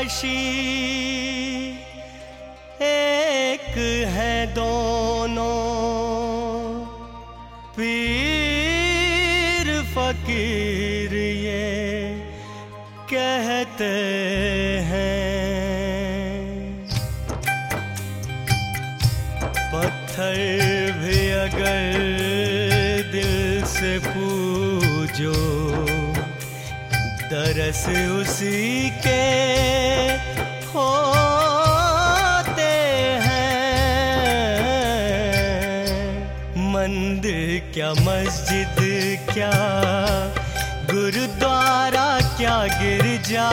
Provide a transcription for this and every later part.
काशी एक है दोनों, पीर फकीर ये कहते हैं। पत्थर भी अगर दिल से पूजो, दरस उसी के होते हैं। मंदिर क्या मस्जिद क्या गुरुद्वारा क्या गिरजा,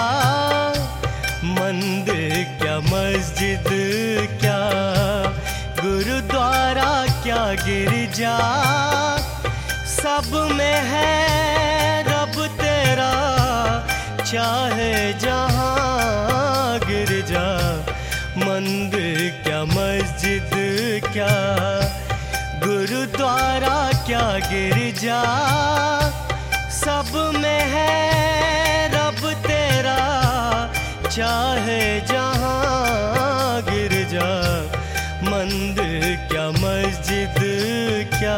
मंदिर क्या मस्जिद क्या गुरुद्वारा क्या गिरजा, सब में है रब तेरा चाहे जहाँ गिरजा। मंदिर क्या मस्जिद क्या गुरुद्वारा क्या गिरजा, सब में है रब तेरा चाहे जहाँ गिरजा। मंदिर क्या मस्जिद क्या।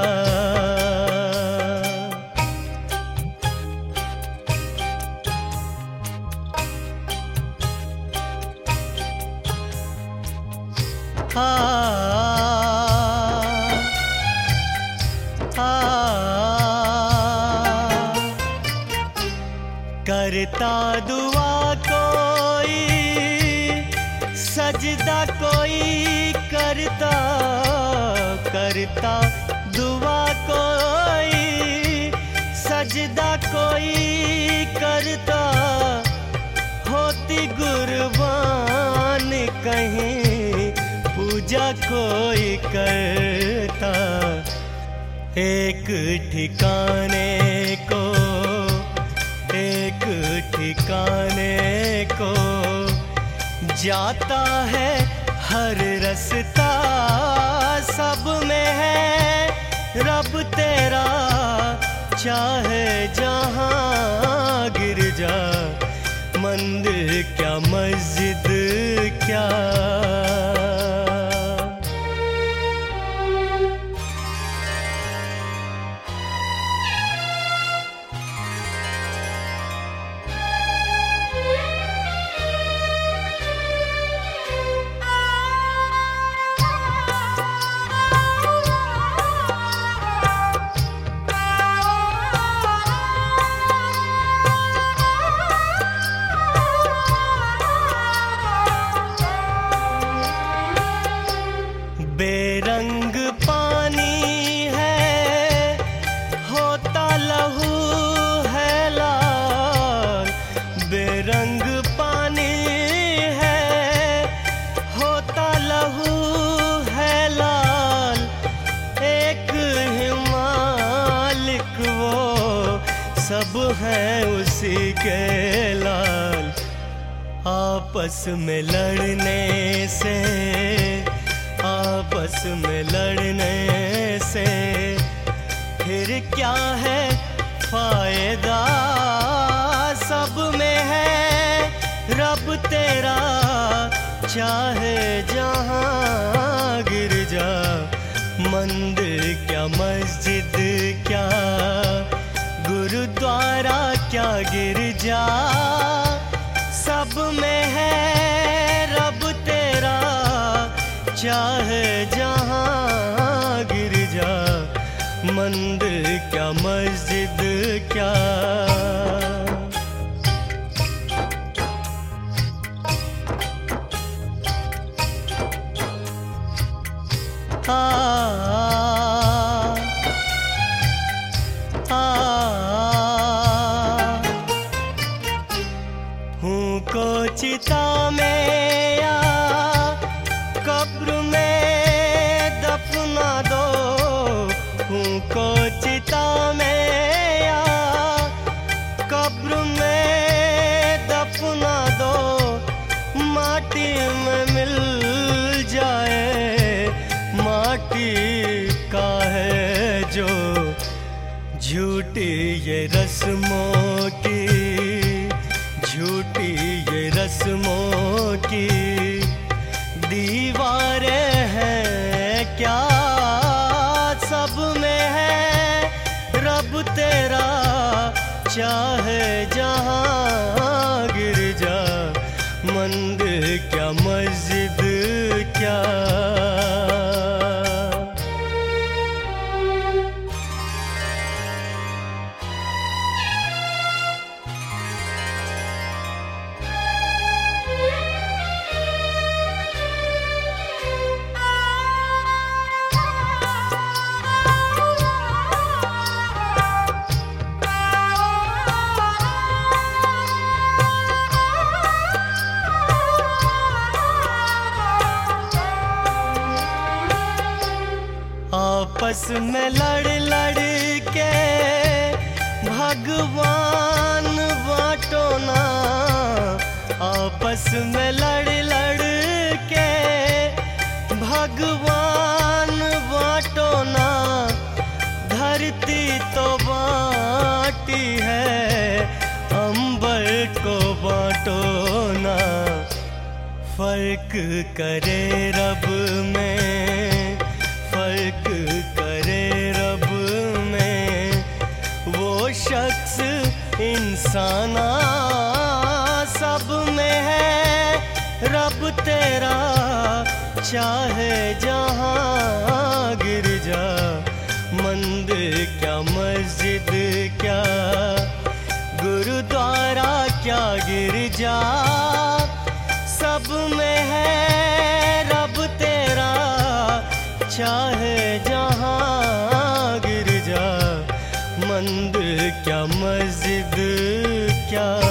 करता दुआ कोई सजदा कोई करता, करता दुआ कोई सजदा कोई करता, होती कुर्बान कहीं पूजा कोई करता। एक ठिकाने को, एक ठिकाने को जाता है हर रास्ता, सब में है रब तेरा चाहे जहाँ गिरजा। मंदिर क्या मस्जिद क्या। बेरंग पानी है होता लहू है लाल, बेरंग पानी है होता लहू है लाल। एक ही मालिक वो सब है उसी के लाल। आपस में लड़ने से, आपस में लड़ने से फिर क्या है फायदा। सब में है रब तेरा चाहे जहाँ गिरजा। मंदिर क्या मस्जिद क्या गुरुद्वारा क्या गिरजा, सब में है रब तेरा चाहे जहाँ गिरजा। मंदिर क्या मस्जिद क्या। हूँ को चिता में या कब्र में दफना दो, हूँ को चिता में या कब्र में दफना दो। माटी में मिल जाए माटी का है जो, झूठी ये रस्मों की, झूठी ये रस्मों की दीवारें हैं क्या, सब में है रब तेरा, चाहे जहां गिरजा, मंदिर क्या मस्जिद क्या। आपस में लड़ लड़ के भगवान बांटो ना, आपस में लड़ लड़ के भगवान बांटो ना, धरती तो बांटी है अंबर को बांटो ना। फर्क करे रब में, फर्क करे रब में, वो शख्स इंसाना, सब में है रब तेरा, चाहे जहां गिरजा, मंदिर क्या मस्जिद क्या, गुरुद्वारा क्या गिरजा, सब में है रब तेरा, चाहे जहां गिरजा, मंदिर क्या मस्जिद क्या।